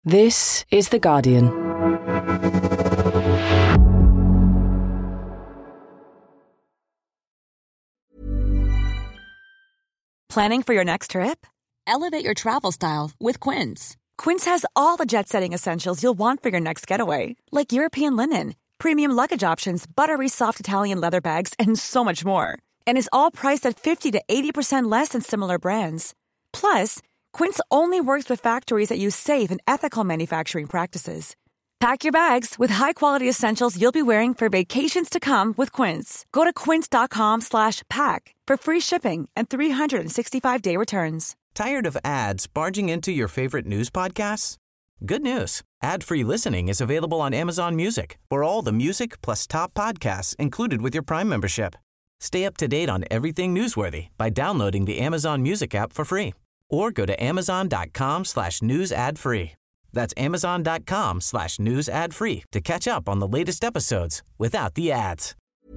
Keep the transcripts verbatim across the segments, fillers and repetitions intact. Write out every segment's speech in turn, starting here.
This is The Guardian. Planning for your next trip? Elevate your travel style with Quince. Quince has all the jet-setting essentials you'll want for your next getaway, like European linen, premium luggage options, buttery soft Italian leather bags, and so much more. And is all priced at fifty to eighty percent less than similar brands. Plus, Quince only works with factories that use safe and ethical manufacturing practices. Pack your bags with high-quality essentials you'll be wearing for vacations to come with Quince. Go to quince.com slash pack for free shipping and three sixty-five day returns. Tired of ads barging into your favorite news podcasts? Good news. Ad-free listening is available on Amazon Music for all the music plus top podcasts included with your Prime membership. Stay up to date on everything newsworthy by downloading the Amazon Music app for free or go to amazon.com slash news ad free. That's amazon.com slash news ad free to catch up on the latest episodes without the ads.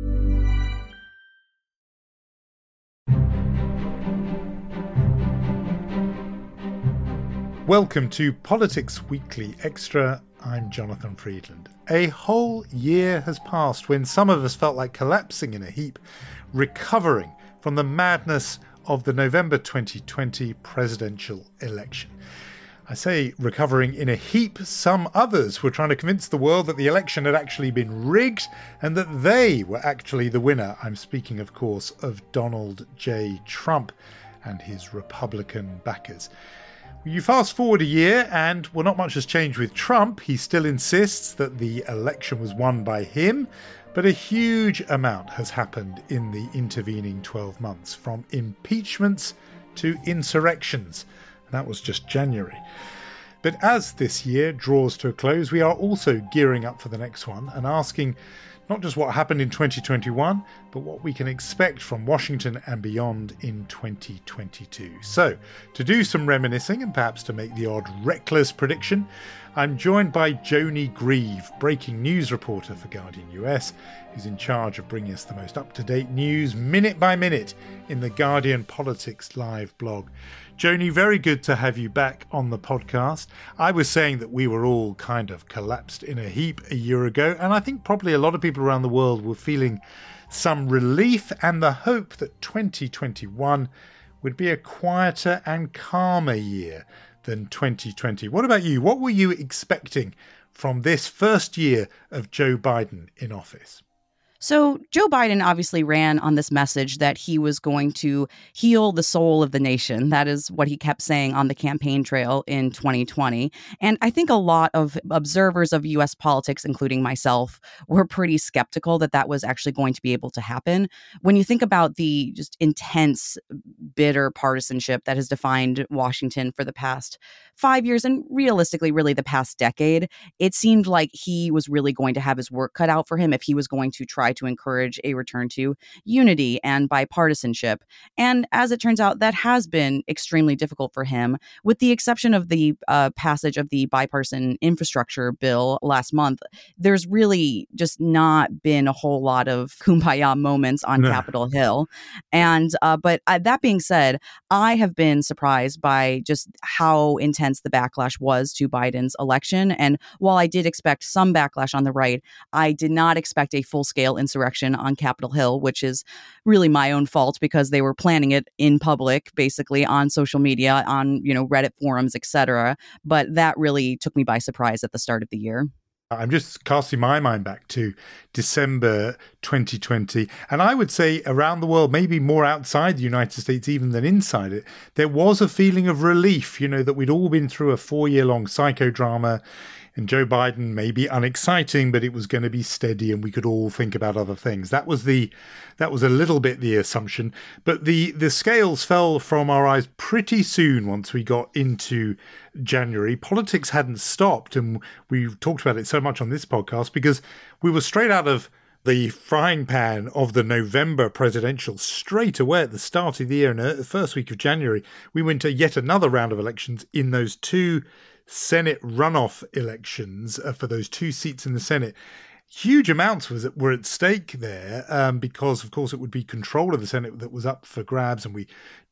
Welcome to Politics Weekly Extra. I'm Jonathan Friedland. A whole year has passed when some of us felt like collapsing in a heap, recovering from the madness of the November twenty twenty presidential election. I say recovering in a heap. Some others were trying to convince the world that the election had actually been rigged and that they were actually the winner. I'm speaking, of course, of Donald J. Trump and his Republican backers. You fast forward a year and, well, not much has changed with Trump. He still insists that the election was won by him, but a huge amount has happened in the intervening twelve months, from impeachments to insurrections. And that was just January. But as this year draws to a close, we are also gearing up for the next one and asking not just what happened in twenty twenty-one, but what we can expect from Washington and beyond in twenty twenty-two. So, to do some reminiscing and perhaps to make the odd reckless prediction, I'm joined by Joni Grieve, breaking news reporter for Guardian U S, who's in charge of bringing us the most up-to-date news minute by minute in the Guardian Politics Live blog. Joni, very good to have you back on the podcast. I was saying that we were all kind of collapsed in a heap a year ago, and I think probably a lot of people around the world were feeling some relief and the hope that twenty twenty-one would be a quieter and calmer year than twenty twenty. What about you? What were you expecting from this first year of Joe Biden in office? So Joe Biden obviously ran on this message that he was going to heal the soul of the nation. That is what he kept saying on the campaign trail in twenty twenty. And I think a lot of observers of U S politics, including myself, were pretty skeptical that that was actually going to be able to happen. When you think about the just intense, bitter partisanship that has defined Washington for the past five years and realistically, really the past decade, it seemed like he was really going to have his work cut out for him if he was going to try to encourage a return to unity and bipartisanship. And as it turns out, that has been extremely difficult for him, with the exception of the uh, passage of the bipartisan infrastructure bill last month. There's really just not been a whole lot of kumbaya moments on no. Capitol Hill. And uh, but uh, that being said, I have been surprised by just how intense the backlash was to Biden's election. And while I did expect some backlash on the right, I did not expect a full-scale insurrection on Capitol Hill, which is really my own fault because they were planning it in public, basically on social media, on, you know, Reddit forums, et cetera. But that really took me by surprise at the start of the year. I'm just casting my mind back to December twenty twenty. And I would say around the world, maybe more outside the United States even than inside it, there was a feeling of relief, you know, that we'd all been through a four-year-long psychodrama. And Joe Biden may be unexciting, but it was going to be steady and we could all think about other things. That was the that was a little bit the assumption. But the, the scales fell from our eyes pretty soon once we got into January. Politics hadn't stopped, and we've talked about it so much on this podcast because we were straight out of the frying pan of the November presidential straight away at the start of the year. And the first week of January, we went to yet another round of elections in those two Senate runoff elections uh, for those two seats in the Senate. Huge amounts was were at stake there um, because, of course, it would be control of the Senate that was up for grabs. And we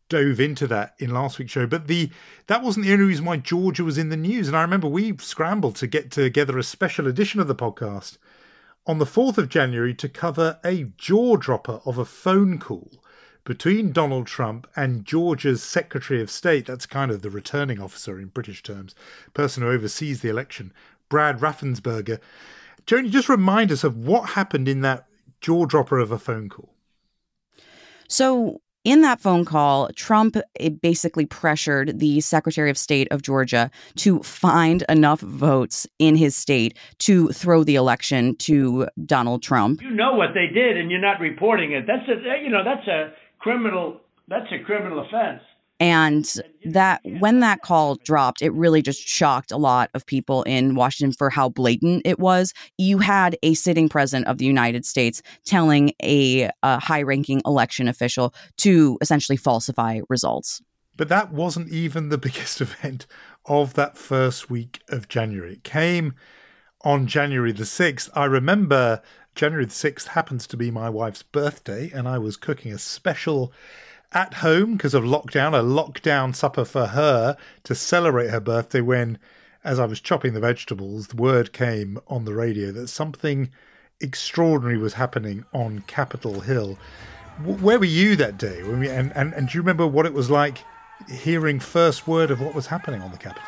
dove into that in last week's show, but the that wasn't the only reason why Georgia was in the news. And I remember we scrambled to get together a special edition of the podcast on the fourth of January to cover a jaw-dropper of a phone call between Donald Trump and Georgia's Secretary of State. That's kind of the returning officer in British terms, person who oversees the election, Brad Raffensperger. Joni, just remind us of what happened in that jaw-dropper of a phone call. So in that phone call, Trump basically pressured the Secretary of State of Georgia to find enough votes in his state to throw the election to Donald Trump. You know what they did, and you're not reporting it. That's a, you know, that's a criminal. That's a criminal offense. And that when that call dropped, it really just shocked a lot of people in Washington for how blatant it was. You had a sitting president of the United States telling a, a high-ranking election official to essentially falsify results. But that wasn't even the biggest event of that first week of January. It came on January the sixth. I remember January the sixth happens to be my wife's birthday, and I was cooking a special at home because of lockdown, a lockdown supper for her to celebrate her birthday, when, as I was chopping the vegetables, the word came on the radio that something extraordinary was happening on Capitol Hill. W- where were you that day? When we, and, and, and do you remember what it was like hearing first word of what was happening on the Capitol?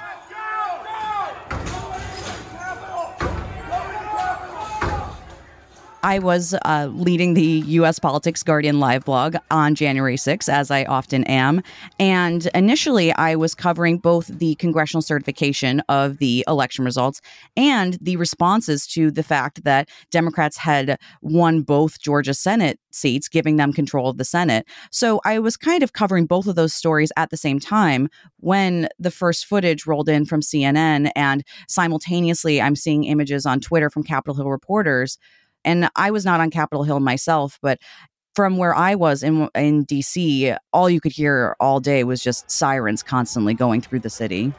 I was uh, leading the U S Politics Guardian live blog on January sixth, as I often am. And initially, I was covering both the congressional certification of the election results and the responses to the fact that Democrats had won both Georgia Senate seats, giving them control of the Senate. So I was kind of covering both of those stories at the same time when the first footage rolled in from C N N. And simultaneously, I'm seeing images on Twitter from Capitol Hill reporters. And I was not on Capitol Hill myself, but from where I was in in D C, all you could hear all day was just sirens constantly going through the city.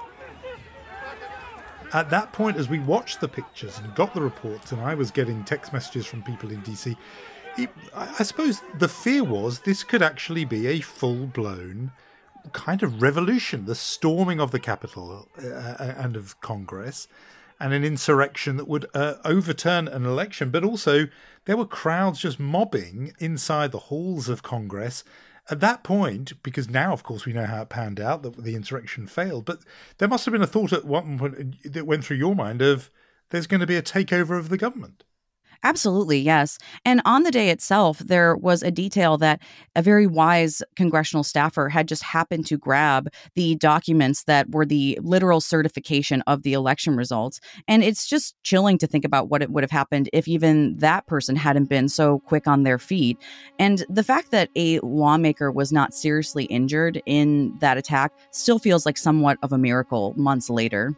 At that point, as we watched the pictures and got the reports, and I was getting text messages from people in D C, it, I suppose the fear was this could actually be a full-blown kind of revolution, the storming of the Capitol uh, and of Congress, and an insurrection that would uh, overturn an election. But also, there were crowds just mobbing inside the halls of Congress at that point, because now, of course, we know how it panned out, that the insurrection failed. But there must have been a thought at one point that went through your mind of there's going to be a takeover of the government. Absolutely, yes. And on the day itself, there was a detail that a very wise congressional staffer had just happened to grab the documents that were the literal certification of the election results. And it's just chilling to think about what it would have happened if even that person hadn't been so quick on their feet. And the fact that a lawmaker was not seriously injured in that attack still feels like somewhat of a miracle months later.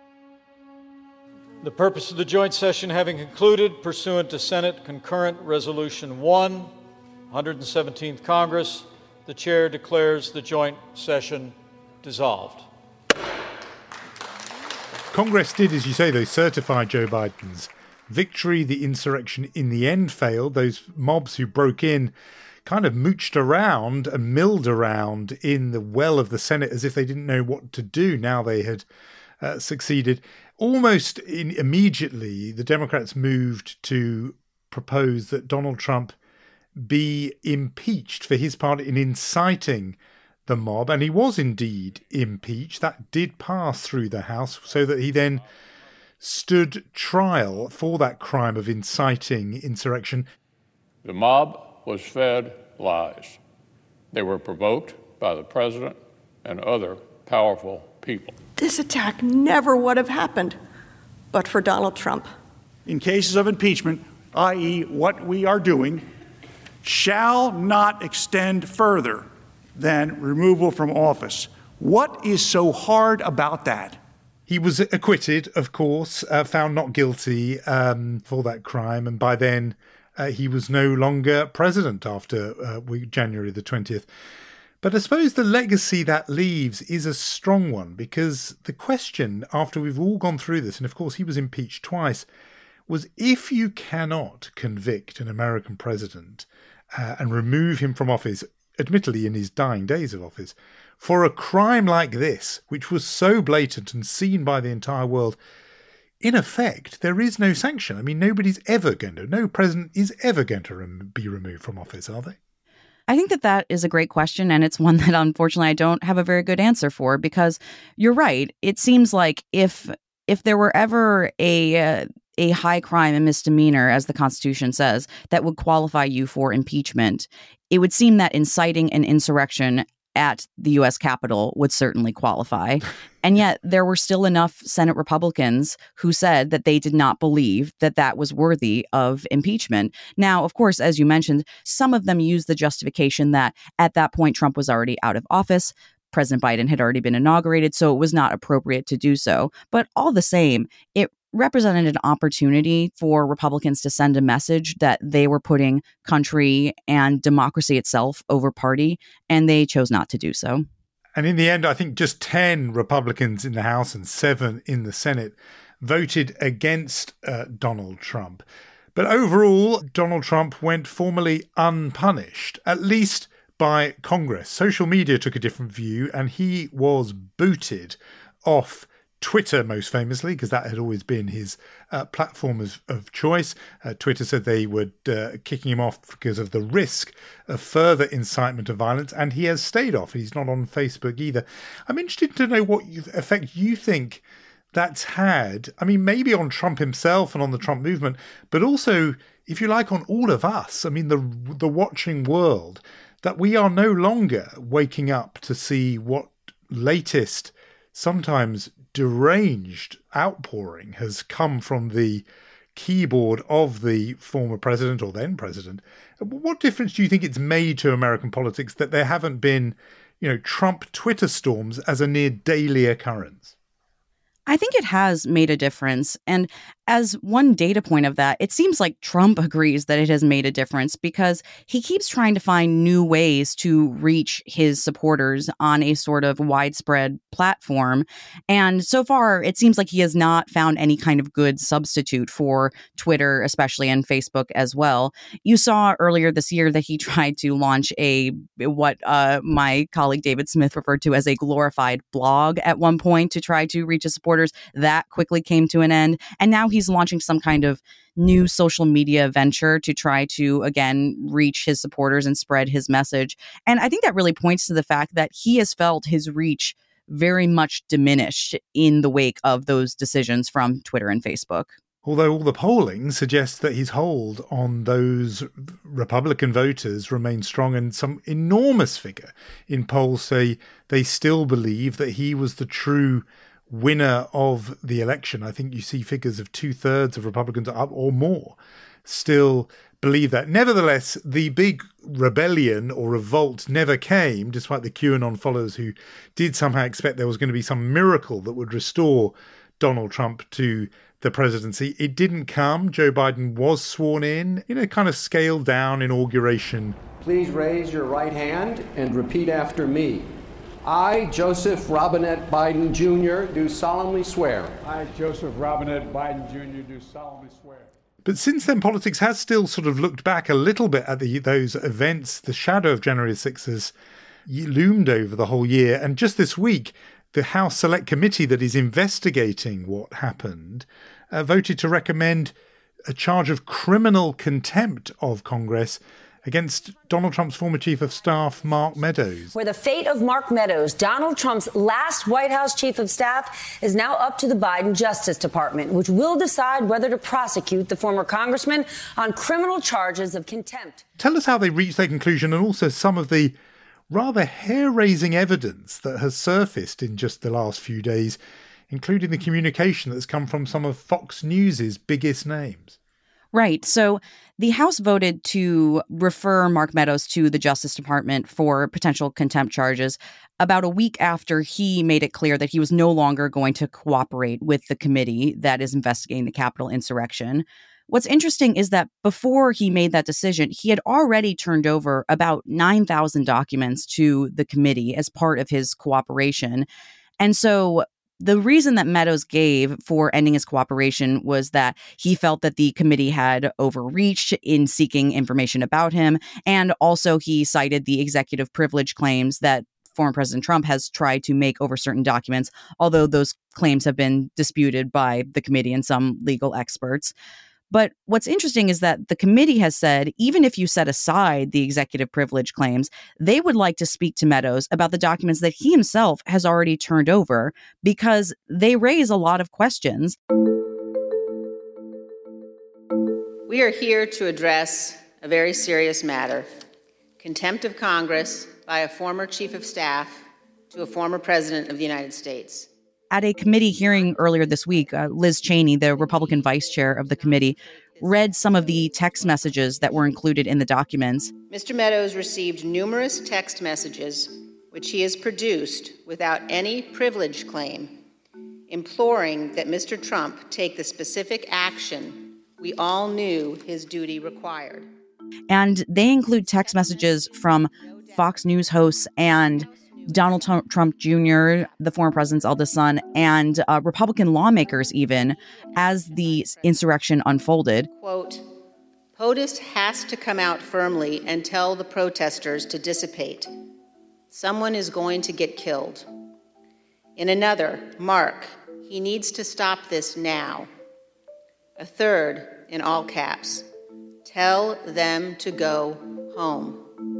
The purpose of the joint session having concluded, pursuant to Senate Concurrent Resolution one, one hundred seventeenth Congress, the chair declares the joint session dissolved. Congress did, as you say, though, certify Joe Biden's victory. The insurrection in the end failed. Those mobs who broke in kind of mooched around and milled around in the well of the Senate as if they didn't know what to do now they had uh, succeeded. Almost in, immediately, the Democrats moved to propose that Donald Trump be impeached for his part in inciting the mob. And he was indeed impeached. That did pass through the House, so that he then stood trial for that crime of inciting insurrection. The mob was fed lies. They were provoked by the president and other powerful people. This attack never would have happened but for Donald Trump. In cases of impeachment, that is what we are doing, shall not extend further than removal from office. What is so hard about that? He was acquitted, of course, uh, found not guilty um, for that crime. And by then, uh, he was no longer president after uh, January the twentieth. But I suppose the legacy that leaves is a strong one, because the question, after we've all gone through this, and of course he was impeached twice, was if you cannot convict an American president uh, and remove him from office admittedly in his dying days of office, for a crime like this, which was so blatant and seen by the entire world, in effect, there is no sanction. I mean, nobody's ever going to, no president is ever going to rem- be removed from office, are they? I think that that is a great question, and it's one that unfortunately I don't have a very good answer for, because you're right. It seems like if if there were ever a uh, a high crime and misdemeanor, as the Constitution says, that would qualify you for impeachment, it would seem that inciting an insurrection at the U S Capitol would certainly qualify. And yet there were still enough Senate Republicans who said that they did not believe that that was worthy of impeachment. Now, of course, as you mentioned, some of them used the justification that at that point Trump was already out of office. President Biden had already been inaugurated, so it was not appropriate to do so. But all the same, it represented an opportunity for Republicans to send a message that they were putting country and democracy itself over party, and they chose not to do so. And in the end, I think just ten Republicans in the House and seven in the Senate voted against uh, Donald Trump. But overall, Donald Trump went formally unpunished, at least by Congress. Social media took a different view, and he was booted off Twitter, most famously, because that had always been his uh, platform of, of choice. Uh, Twitter said they were uh, kicking him off because of the risk of further incitement of violence, and he has stayed off. He's not on Facebook either. I'm interested to know what you, effect you think that's had. I mean, maybe on Trump himself and on the Trump movement, but also, if you like, on all of us. I mean, the the watching world, that we are no longer waking up to see what latest, sometimes deranged outpouring has come from the keyboard of the former president or then president. What difference do you think it's made to American politics that there haven't been, you know, Trump Twitter storms as a near daily occurrence? I think it has made a difference. And as one data point of that, it seems like Trump agrees that it has made a difference, because he keeps trying to find new ways to reach his supporters on a sort of widespread platform. And so far, it seems like he has not found any kind of good substitute for Twitter, especially, and Facebook as well. You saw earlier this year that he tried to launch a what uh, my colleague David Smith referred to as a glorified blog at one point to try to reach his supporters. That quickly came to an end. And now he's launching some kind of new social media venture to try to, again, reach his supporters and spread his message. And I think that really points to the fact that he has felt his reach very much diminished in the wake of those decisions from Twitter and Facebook. Although all the polling suggests that his hold on those Republican voters remains strong, and some enormous figure in polls say they still believe that he was the true winner of the election. I think you see figures of two thirds of Republicans up or more still believe that. Nevertheless, the big rebellion or revolt never came, despite the QAnon followers who did somehow expect there was going to be some miracle that would restore Donald Trump to the presidency. It didn't come. Joe Biden was sworn in in a kind of scaled down inauguration. Please raise your right hand and repeat after me. I, Joseph Robinette Biden Junior, do solemnly swear. I, Joseph Robinette Biden Junior, do solemnly swear. But since then, politics has still sort of looked back a little bit at the, those events. The shadow of January sixth has loomed over the whole year. And just this week, the House Select Committee that is investigating what happened uh, voted to recommend a charge of criminal contempt of Congress against Donald Trump's former chief of staff, Mark Meadows. Where the fate of Mark Meadows, Donald Trump's last White House chief of staff, is now up to the Biden Justice Department, which will decide whether to prosecute the former congressman on criminal charges of contempt. Tell us how they reached their conclusion, and also some of the rather hair-raising evidence that has surfaced in just the last few days, including the communication that's come from some of Fox News's biggest names. Right. So the House voted to refer Mark Meadows to the Justice Department for potential contempt charges about a week after he made it clear that he was no longer going to cooperate with the committee that is investigating the Capitol insurrection. What's interesting is that before he made that decision, he had already turned over about nine thousand documents to the committee as part of his cooperation. And so The reason that Meadows gave for ending his cooperation was that he felt that the committee had overreached in seeking information about him. And also he cited the executive privilege claims that former President Trump has tried to make over certain documents, although those claims have been disputed by the committee and some legal experts. But what's interesting is that the committee has said, even if you set aside the executive privilege claims, they would like to speak to Meadows about the documents that he himself has already turned over because they raise a lot of questions. We are here to address a very serious matter: contempt of Congress by a former chief of staff to a former president of the United States. At a committee hearing earlier this week, uh, Liz Cheney, the Republican vice chair of the committee, read some of the text messages that were included in the documents. Mister Meadows received numerous text messages, which he has produced without any privilege claim, imploring that Mister Trump take the specific action we all knew his duty required. And they include text messages from Fox News hosts and Donald Trump Junior, the former president's eldest son, and uh, Republican lawmakers even, as the insurrection unfolded. Quote, POTUS has to come out firmly and tell the protesters to dissipate. Someone is going to get killed. In another, Mark, he needs to stop this now. A third, in all caps, tell them to go home.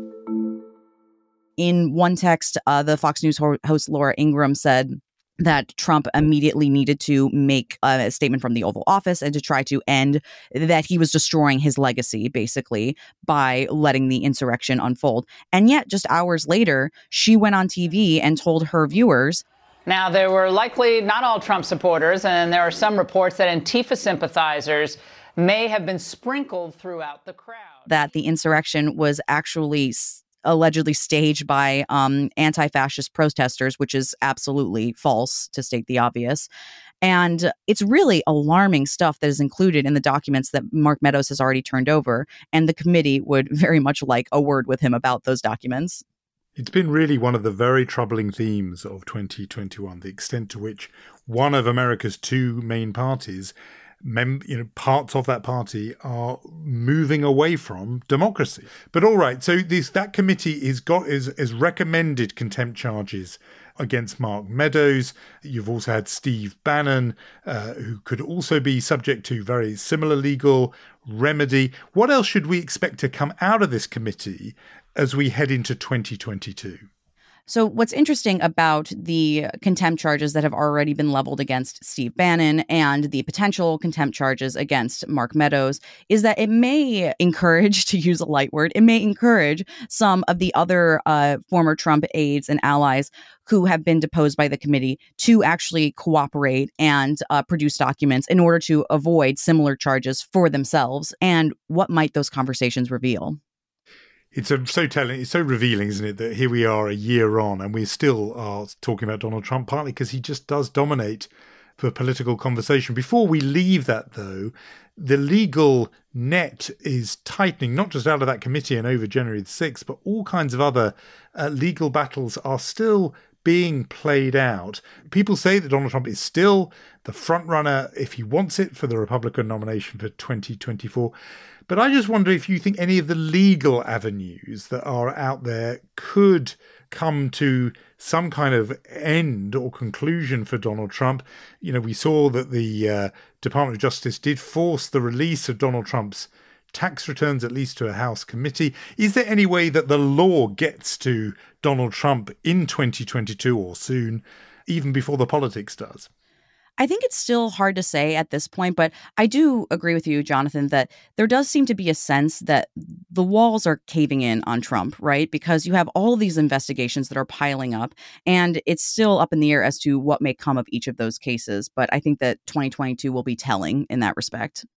In one text, uh, the Fox News ho- host Laura Ingraham said that Trump immediately needed to make a statement from the Oval Office and to try to end, that he was destroying his legacy, basically, by letting the insurrection unfold. And yet, just hours later, she went on T V and told her viewers, now, there were likely not all Trump supporters, and there are some reports that Antifa sympathizers may have been sprinkled throughout the crowd, that the insurrection was actually allegedly staged by um, anti-fascist protesters, which is absolutely false, to state the obvious. And it's really alarming stuff that is included in the documents that Mark Meadows has already turned over. And the committee would very much like a word with him about those documents. It's been really one of the very troubling themes of twenty twenty-one, the extent to which one of America's two main parties, Mem- you know, parts of that party are moving away from democracy. But all right, so this that committee is got is is recommended contempt charges against Mark Meadows. You've also had Steve Bannon, uh, who could also be subject to very similar legal remedy. What else should we expect to come out of this committee as we head into twenty twenty-two? So what's interesting about the contempt charges that have already been leveled against Steve Bannon and the potential contempt charges against Mark Meadows is that it may encourage, to use a light word, it may encourage some of the other uh, former Trump aides and allies who have been deposed by the committee to actually cooperate and uh, produce documents in order to avoid similar charges for themselves. And what might those conversations reveal? It's a, so telling, it's so revealing, isn't it, that here we are a year on and we still are talking about Donald Trump, partly because he just does dominate the political conversation. Before we leave that, though, the legal net is tightening, not just out of that committee and over January the sixth, but all kinds of other uh, legal battles are still being played out. People say that Donald Trump is still the front runner, if he wants it, for the Republican nomination for twenty twenty-four. But I just wonder if you think any of the legal avenues that are out there could come to some kind of end or conclusion for Donald Trump. You know, we saw that the uh, Department of Justice did force the release of Donald Trump's tax returns, at least to a House committee. Is there any way that the law gets to Donald Trump in twenty twenty-two or soon, even before the politics does? I think it's still hard to say at this point, but I do agree with you, Jonathan, that there does seem to be a sense that the walls are caving in on Trump, right? Because you have all of these investigations that are piling up, and it's still up in the air as to what may come of each of those cases. But I think that twenty twenty-two will be telling in that respect.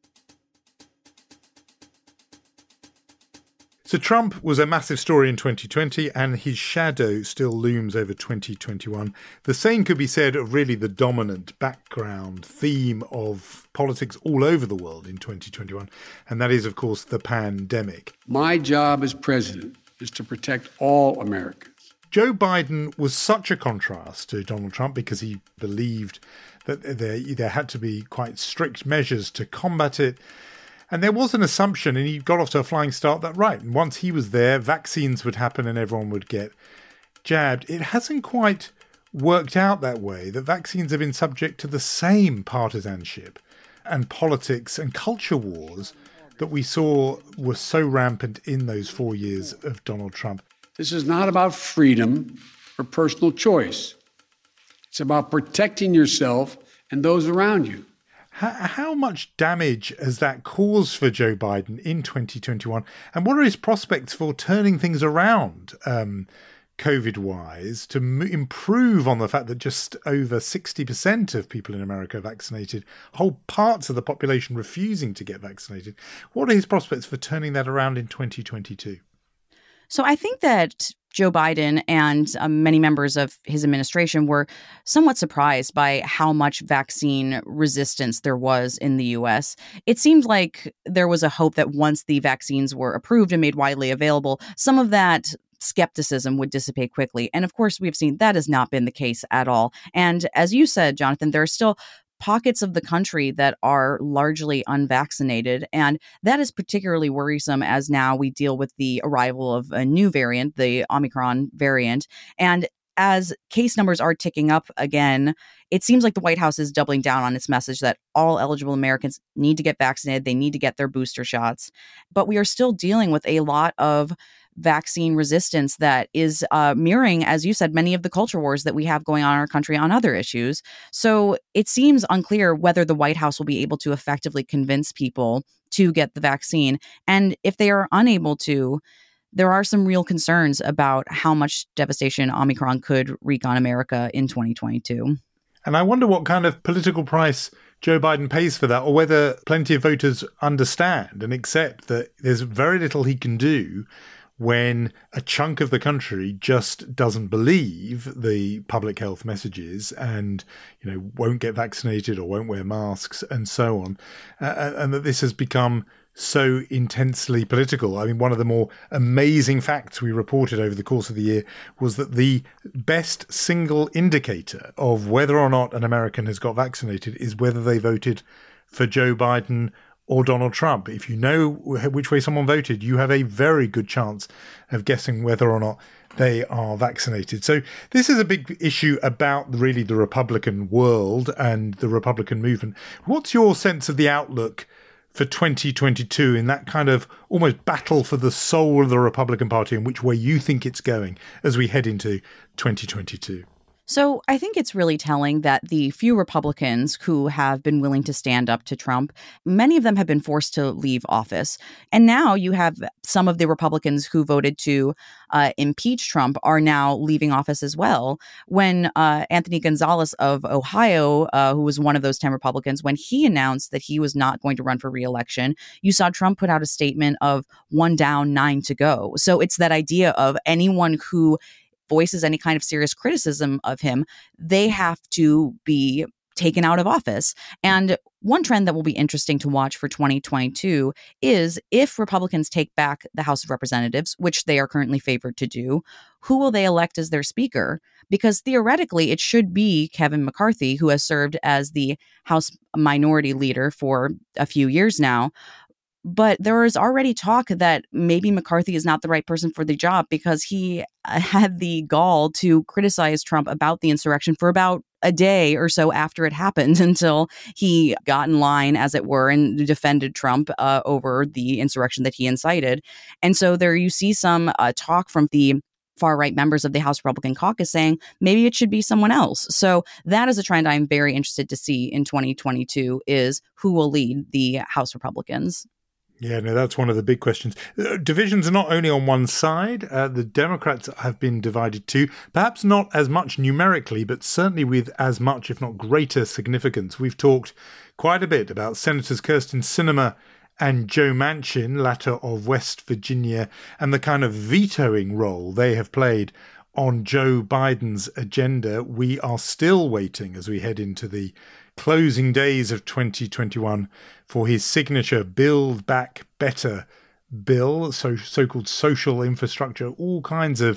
So Trump was a massive story in twenty twenty, and his shadow still looms over twenty twenty-one. The same could be said of really the dominant background theme of politics all over the world in twenty twenty-one, and that is, of course, the pandemic. My job as president is to protect all Americans, Joe Biden was such a contrast to Donald Trump because he believed that there, there had to be quite strict measures to combat it. And there was an assumption, and he got off to a flying start, that right, once he was there, vaccines would happen and everyone would get jabbed. It hasn't quite worked out that way. The vaccines have been subject to the same partisanship and politics and culture wars that we saw were so rampant in those four years of Donald Trump. This is not about freedom or personal choice. It's about protecting yourself and those around you. How, how much damage has that caused for Joe Biden in twenty twenty-one? And what are his prospects for turning things around, um, COVID-wise, to m- improve on the fact that just over sixty percent of people in America are vaccinated, whole parts of the population refusing to get vaccinated? What are his prospects for turning that around in twenty twenty-two? So I think that Joe Biden and um, many members of his administration were somewhat surprised by how much vaccine resistance there was in the U S. It seemed like there was a hope that once the vaccines were approved and made widely available, some of that skepticism would dissipate quickly. And of course, we've seen that has not been the case at all. And as you said, Jonathan, there are still pockets of the country that are largely unvaccinated. And that is particularly worrisome as now we deal with the arrival of a new variant, the Omicron variant. And as case numbers are ticking up again, it seems like the White House is doubling down on its message that all eligible Americans need to get vaccinated. They need to get their booster shots. But we are still dealing with a lot of vaccine resistance that is uh, mirroring, as you said, many of the culture wars that we have going on in our country on other issues. So it seems unclear whether the White House will be able to effectively convince people to get the vaccine. And if they are unable to, there are some real concerns about how much devastation Omicron could wreak on America in twenty twenty-two. And I wonder what kind of political price Joe Biden pays for that, or whether plenty of voters understand and accept that there's very little he can do when a chunk of the country just doesn't believe the public health messages and, you know, won't get vaccinated or won't wear masks and so on, uh, and that this has become so intensely political. I mean, one of the more amazing facts we reported over the course of the year was that the best single indicator of whether or not an American has got vaccinated is whether they voted for Joe Biden or Donald Trump. If you know which way someone voted, you have a very good chance of guessing whether or not they are vaccinated. So this is a big issue about really the Republican world and the Republican movement. What's your sense of the outlook for twenty twenty-two in that kind of almost battle for the soul of the Republican Party, and which way you think it's going as we head into twenty twenty-two? So I think it's really telling that the few Republicans who have been willing to stand up to Trump, many of them have been forced to leave office. And now you have some of the Republicans who voted to uh, impeach Trump are now leaving office as well. When uh, Anthony Gonzalez of Ohio, uh, who was one of those ten Republicans, when he announced that he was not going to run for re-election, you saw Trump put out a statement of one down, nine to go. So it's that idea of anyone who voices any kind of serious criticism of him, they have to be taken out of office. And one trend that will be interesting to watch for twenty twenty-two is if Republicans take back the House of Representatives, which they are currently favored to do, who will they elect as their speaker? Because theoretically, it should be Kevin McCarthy, who has served as the House Minority Leader for a few years now. But there is already talk that maybe McCarthy is not the right person for the job because he had the gall to criticize Trump about the insurrection for about a day or so after it happened, until he got in line, as it were, and defended Trump uh, over the insurrection that he incited. And so there you see some uh, talk from the far-right members of the House Republican caucus saying maybe it should be someone else. So that is a trend I'm very interested to see in twenty twenty-two, is who will lead the House Republicans. Yeah, no, that's one of the big questions. Uh, divisions are not only on one side. Uh, the Democrats have been divided too, perhaps not as much numerically, but certainly with as much, if not greater, significance. We've talked quite a bit about Senators Kyrsten Sinema and Joe Manchin, latter of West Virginia, and the kind of vetoing role they have played on Joe Biden's agenda. We are still waiting as we head into the closing days of twenty twenty-one for his signature Build Back Better bill, so so-called social infrastructure, all kinds of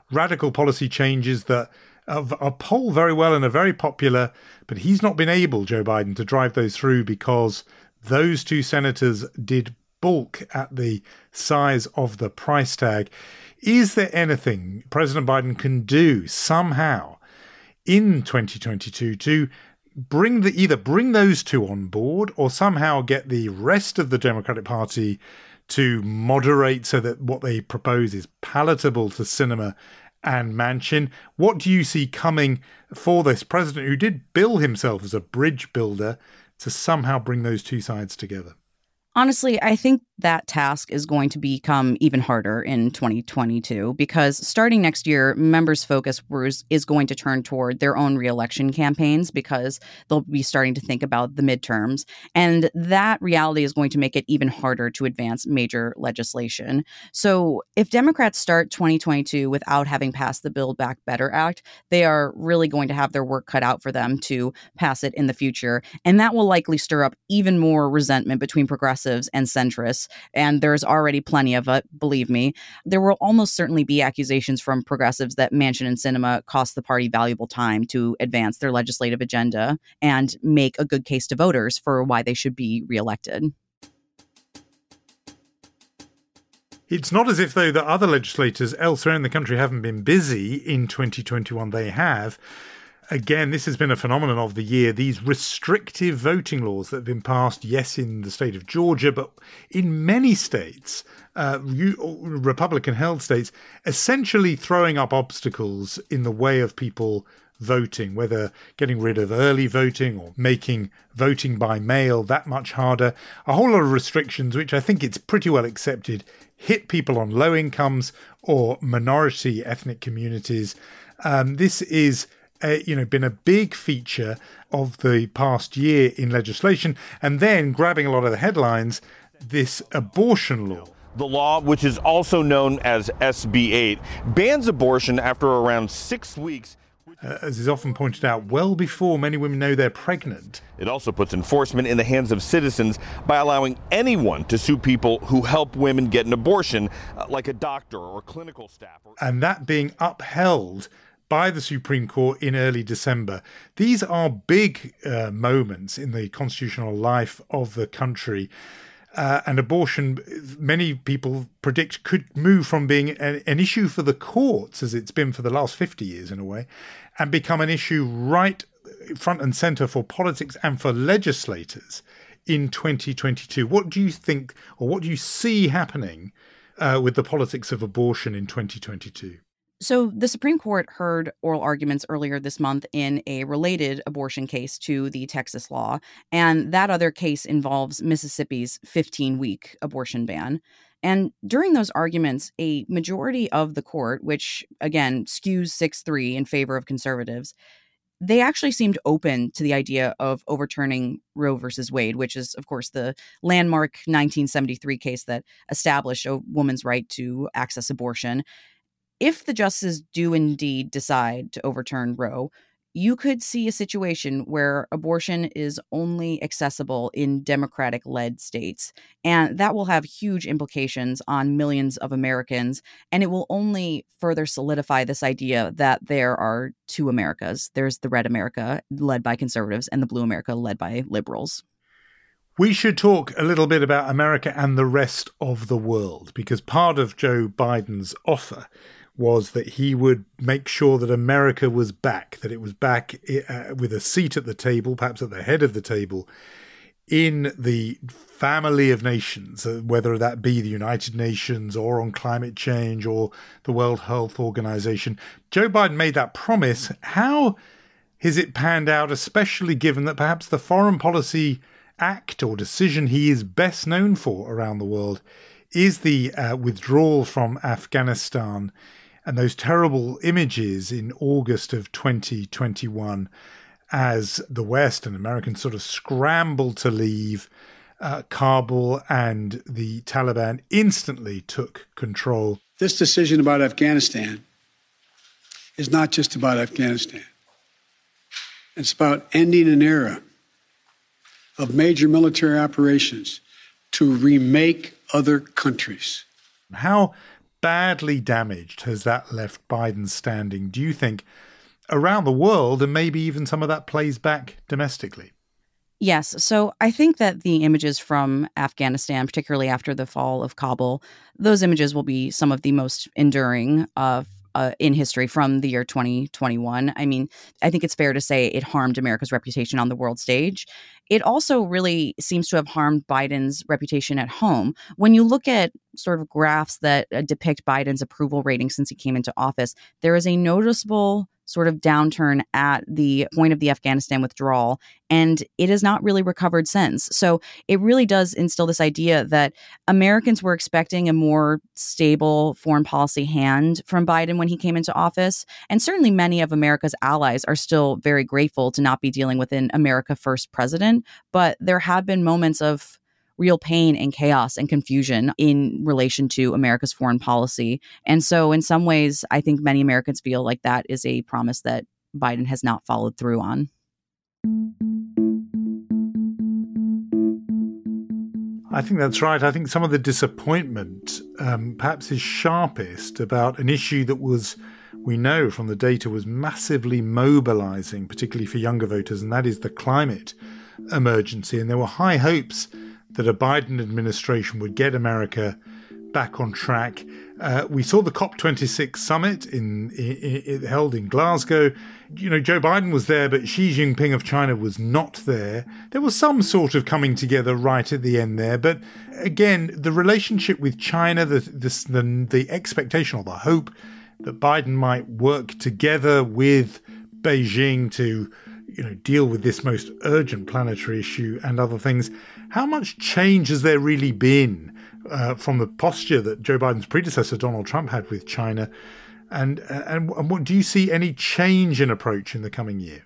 radical policy changes that are, are poll very well and are very popular, but he's not been able, Joe Biden, to drive those through because those two senators did balk at the size of the price tag. Is there anything President Biden can do somehow in twenty twenty-two to bring the either bring those two on board or somehow get the rest of the Democratic Party to moderate so that what they propose is palatable to Sinema and Manchin? What do you see coming for this president who did bill himself as a bridge builder to somehow bring those two sides together? Honestly, I think that task is going to become even harder in twenty twenty-two because starting next year, members' focus was, is going to turn toward their own reelection campaigns because they'll be starting to think about the midterms. And that reality is going to make it even harder to advance major legislation. So if Democrats start twenty twenty-two without having passed the Build Back Better Act, they are really going to have their work cut out for them to pass it in the future. And that will likely stir up even more resentment between progressives and centrists, and there's already plenty of it, believe me. There will almost certainly be accusations from progressives that Manchin and Sinema cost the party valuable time to advance their legislative agenda and make a good case to voters for why they should be reelected. It's not as if, though, that other legislators elsewhere in the country haven't been busy in twenty twenty-one. They have. Again, this has been a phenomenon of the year. These restrictive voting laws that have been passed, yes, in the state of Georgia, but in many states, uh, Republican-held states, essentially throwing up obstacles in the way of people voting, whether getting rid of early voting or making voting by mail that much harder. A whole lot of restrictions, which I think it's pretty well accepted, hit people on low incomes or minority ethnic communities. Um, this is Uh, you know, been a big feature of the past year in legislation. And then grabbing a lot of the headlines, this abortion law. The law, which is also known as S B eight, bans abortion after around six weeks. Uh, as is often pointed out, well before many women know they're pregnant. It also puts enforcement in the hands of citizens by allowing anyone to sue people who help women get an abortion, uh, like a doctor or clinical staff. And that being upheld by the Supreme Court in early December. These are big uh, moments in the constitutional life of the country. Uh, and abortion, many people predict, could move from being an, an issue for the courts, as it's been for the last fifty years in a way, and become an issue right front and centre for politics and for legislators in twenty twenty-two. What do you think, or what do you see happening uh, with the politics of abortion in twenty twenty-two? So the Supreme Court heard oral arguments earlier this month in a related abortion case to the Texas law, and that other case involves Mississippi's fifteen-week abortion ban. And during those arguments, a majority of the court, which again skews six three in favor of conservatives, they actually seemed open to the idea of overturning Roe versus Wade, which is, of course, the landmark nineteen seventy-three case that established a woman's right to access abortion. If the justices do indeed decide to overturn Roe, you could see a situation where abortion is only accessible in Democratic-led states. And that will have huge implications on millions of Americans. And it will only further solidify this idea that there are two Americas. There's the red America, led by conservatives, and the blue America, led by liberals. We should talk a little bit about America and the rest of the world, because part of Joe Biden's offer was that he would make sure that America was back, that it was back uh, with a seat at the table, perhaps at the head of the table, in the family of nations, uh, whether that be the United Nations or on climate change or the World Health Organization. Joe Biden made that promise. How has it panned out, especially given that perhaps the foreign policy act or decision he is best known for around the world is the uh, withdrawal from Afghanistan and those terrible images in August of twenty twenty-one as the West and Americans sort of scrambled to leave uh, Kabul, and the Taliban instantly took control. This decision about Afghanistan is not just about Afghanistan. It's about ending an era of major military operations to remake other countries. How badly damaged has that left Biden standing, do you think, around the world, and maybe even some of that plays back domestically? Yes. So I think that the images from Afghanistan, particularly after the fall of Kabul, those images will be some of the most enduring of Uh, in history from the year twenty twenty-one. I mean, I think it's fair to say it harmed America's reputation on the world stage. It also really seems to have harmed Biden's reputation at home. When you look at sort of graphs that uh, depict Biden's approval rating since he came into office, there is a noticeable sort of downturn at the point of the Afghanistan withdrawal, and it has not really recovered since. So it really does instill this idea that Americans were expecting a more stable foreign policy hand from Biden when he came into office. And certainly many of America's allies are still very grateful to not be dealing with an America First president. But there have been moments of real pain and chaos and confusion in relation to America's foreign policy. And so in some ways, I think many Americans feel like that is a promise that Biden has not followed through on. I think that's right. I think some of the disappointment um, perhaps is sharpest about an issue that was, we know from the data, was massively mobilizing, particularly for younger voters, and that is the climate emergency. And there were high hopes that a Biden administration would get America back on track. Uh, we saw the COP twenty-six summit in, in, in held in Glasgow. You know, Joe Biden was there, but Xi Jinping of China was not there. There was some sort of coming together right at the end there. But again, the relationship with China, the the, the, the expectation or the hope that Biden might work together with Beijing to, you know, deal with this most urgent planetary issue and other things. How much change has there really been uh, from the posture that Joe Biden's predecessor, Donald Trump, had with China? And, and, and what, do you see any change in approach in the coming year?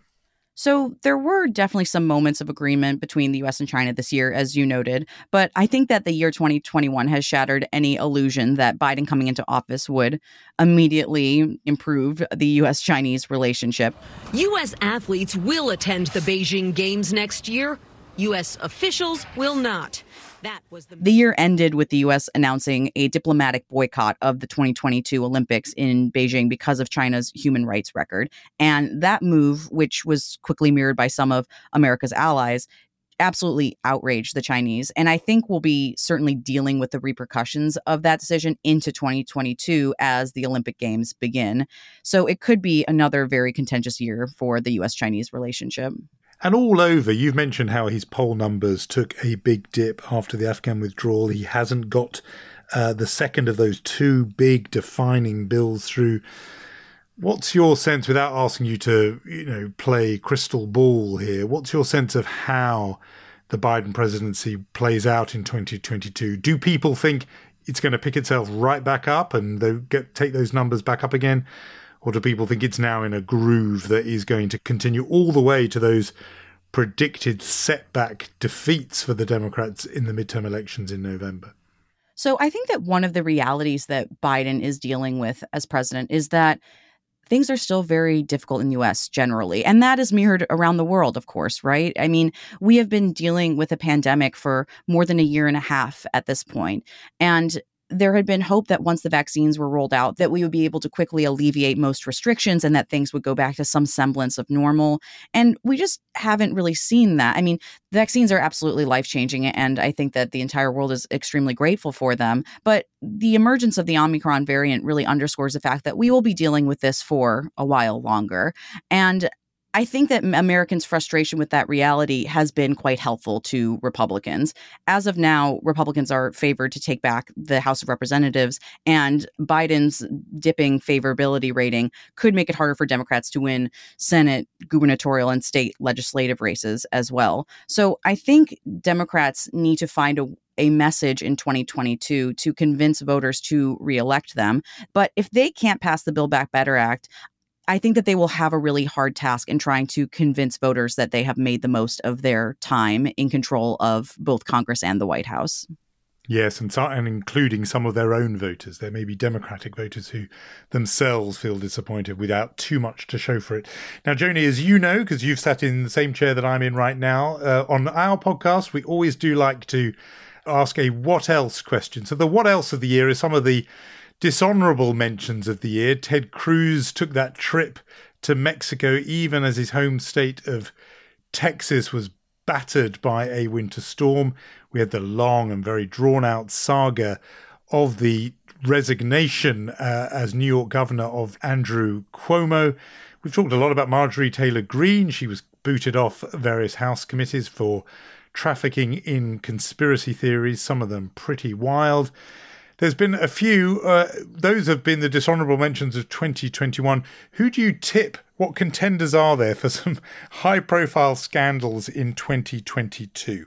So there were definitely some moments of agreement between the U S and China this year, as you noted. But I think that the year twenty twenty-one has shattered any illusion that Biden coming into office would immediately improve the U S Chinese relationship. U S athletes will attend the Beijing Games next year. U S officials will not. That was the... the year ended with the U S announcing a diplomatic boycott of the twenty twenty-two Olympics in Beijing because of China's human rights record. And that move, which was quickly mirrored by some of America's allies, absolutely outraged the Chinese. And I think we'll be certainly dealing with the repercussions of that decision into twenty twenty-two as the Olympic Games begin. So it could be another very contentious year for the U S Chinese relationship. And all over, you've mentioned how his poll numbers took a big dip after the Afghan withdrawal. He hasn't got uh, the second of those two big defining bills through. What's your sense, without asking you to, you know, play crystal ball here, what's your sense of how the Biden presidency plays out in twenty twenty-two? Do people think it's going to pick itself right back up and they'll get take those numbers back up again? Or do people think it's now in a groove that is going to continue all the way to those predicted setback defeats for the Democrats in the midterm elections in November? So I think that one of the realities that Biden is dealing with as president is that things are still very difficult in the U S generally. And that is mirrored around the world, of course, right? I mean, we have been dealing with a pandemic for more than a year and a half at this point. And there had been hope that once the vaccines were rolled out, that we would be able to quickly alleviate most restrictions and that things would go back to some semblance of normal. And we just haven't really seen that. I mean, vaccines are absolutely life-changing, and I think that the entire world is extremely grateful for them. But the emergence of the Omicron variant really underscores the fact that we will be dealing with this for a while longer. And I think that Americans' frustration with that reality has been quite helpful to Republicans. As of now, Republicans are favored to take back the House of Representatives, and Biden's dipping favorability rating could make it harder for Democrats to win Senate, gubernatorial, and state legislative races as well. So I think Democrats need to find a a message in twenty twenty-two to convince voters to reelect them. But if they can't pass the Build Back Better Act, I think that they will have a really hard task in trying to convince voters that they have made the most of their time in control of both Congress and the White House. Yes, and, so, and including some of their own voters. There may be Democratic voters who themselves feel disappointed without too much to show for it. Now, Joni, as you know, because you've sat in the same chair that I'm in right now, uh, on our podcast, we always do like to ask a what else question. So the what else of the year is some of the dishonourable mentions of the year. Ted Cruz took that trip to Mexico even as his home state of Texas was battered by a winter storm. We had the long and very drawn-out saga of the resignation uh, as New York governor of Andrew Cuomo. We've talked a lot about Marjorie Taylor Greene. She was booted off various House committees for trafficking in conspiracy theories, some of them pretty wild. There's been a few. Uh, those have been the dishonourable mentions of twenty twenty-one. Who do you tip? What contenders are there for some high-profile scandals in twenty twenty-two?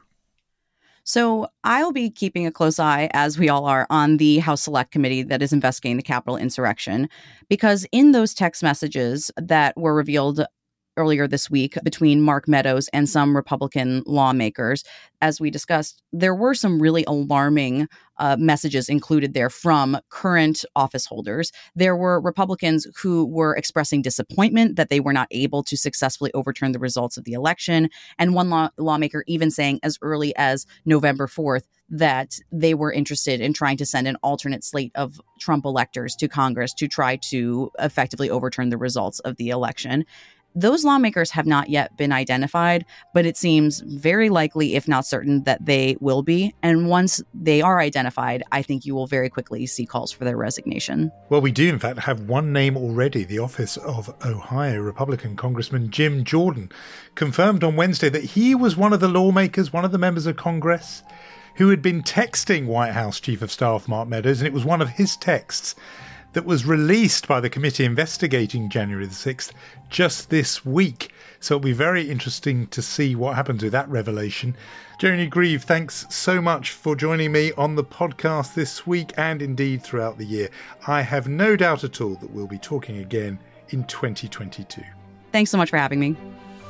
So I'll be keeping a close eye, as we all are, on the House Select Committee that is investigating the Capitol insurrection, because in those text messages that were revealed earlier this week between Mark Meadows and some Republican lawmakers, as we discussed, there were some really alarming uh, messages included there from current office holders. There were Republicans who were expressing disappointment that they were not able to successfully overturn the results of the election. And one law- lawmaker even saying as early as November fourth that they were interested in trying to send an alternate slate of Trump electors to Congress to try to effectively overturn the results of the election. Those lawmakers have not yet been identified, but it seems very likely, if not certain, that they will be. And once they are identified, I think you will very quickly see calls for their resignation. Well, we do, in fact, have one name already. The office of Ohio Republican Congressman Jim Jordan confirmed on Wednesday that he was one of the lawmakers, one of the members of Congress, who had been texting White House Chief of Staff Mark Meadows, and it was one of his texts that was released by the committee investigating January the sixth just this week. So it'll be very interesting to see what happens with that revelation. Joni Grieve, thanks so much for joining me on the podcast this week and indeed throughout the year. I have no doubt at all that we'll be talking again in twenty twenty-two. Thanks so much for having me.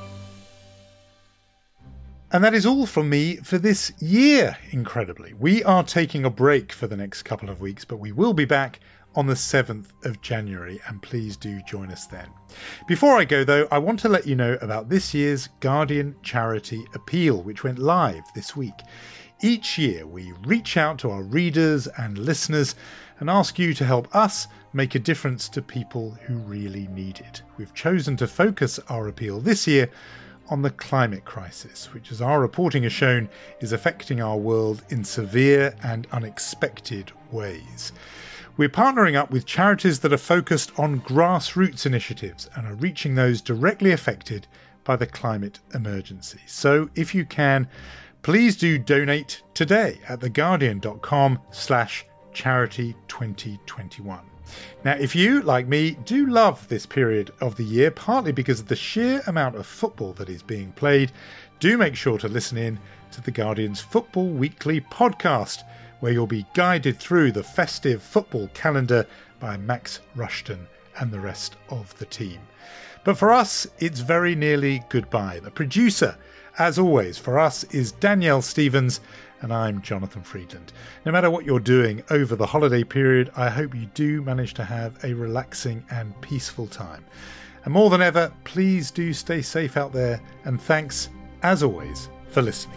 And that is all from me for this year, incredibly. We are taking a break for the next couple of weeks, but we will be back on the seventh of January, and please do join us then. Before I go, though, I want to let you know about this year's Guardian Charity Appeal, which went live this week. Each year, we reach out to our readers and listeners and ask you to help us make a difference to people who really need it. We've chosen to focus our appeal this year on the climate crisis, which, as our reporting has shown, is affecting our world in severe and unexpected ways. We're partnering up with charities that are focused on grassroots initiatives and are reaching those directly affected by the climate emergency. So if you can, please do donate today at theguardian.com slash charity 2021. Now, if you, like me, do love this period of the year, partly because of the sheer amount of football that is being played, do make sure to listen in to The Guardian's Football Weekly podcast, where you'll be guided through the festive football calendar by Max Rushton and the rest of the team. But for us, it's very nearly goodbye. The producer, as always, for us is Danielle Stevens, and I'm Jonathan Friedland. No matter what you're doing over the holiday period, I hope you do manage to have a relaxing and peaceful time. And more than ever, please do stay safe out there, and thanks, as always, for listening.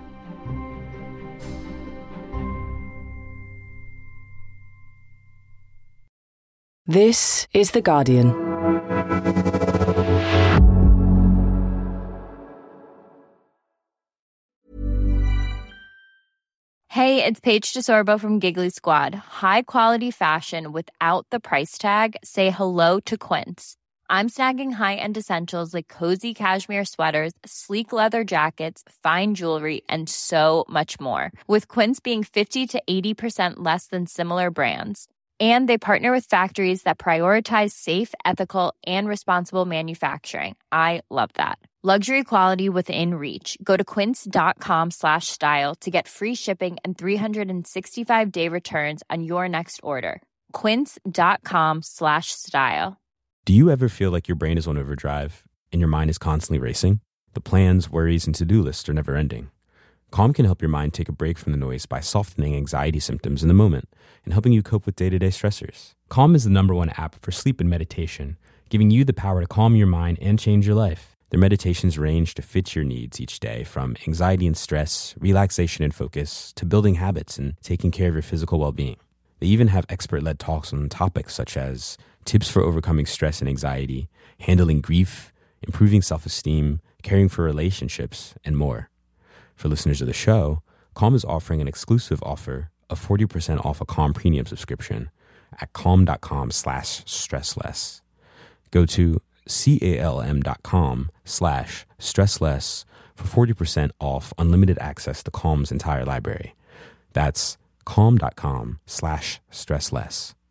This is The Guardian. Hey, it's Paige DeSorbo from Giggly Squad. High quality fashion without the price tag. Say hello to Quince. I'm snagging high-end essentials like cozy cashmere sweaters, sleek leather jackets, fine jewelry, and so much more. With Quince being fifty to eighty percent less than similar brands. And they partner with factories that prioritize safe, ethical, and responsible manufacturing. I love that. Luxury quality within reach. Go to quince.com slash style to get free shipping and three sixty-five day returns on your next order. Quince.com slash style. Do you ever feel like your brain is on overdrive and your mind is constantly racing? The plans, worries, and to-do lists are never ending. Calm can help your mind take a break from the noise by softening anxiety symptoms in the moment and helping you cope with day-to-day stressors. Calm is the number one app for sleep and meditation, giving you the power to calm your mind and change your life. Their meditations range to fit your needs each day, from anxiety and stress, relaxation and focus, to building habits and taking care of your physical well-being. They even have expert-led talks on topics such as tips for overcoming stress and anxiety, handling grief, improving self-esteem, caring for relationships, and more. For listeners of the show, Calm is offering an exclusive offer of forty percent off a Calm premium subscription at calm.com slash stressless. Go to calm.com slash stressless for forty percent off unlimited access to Calm's entire library. That's calm.com slash stressless.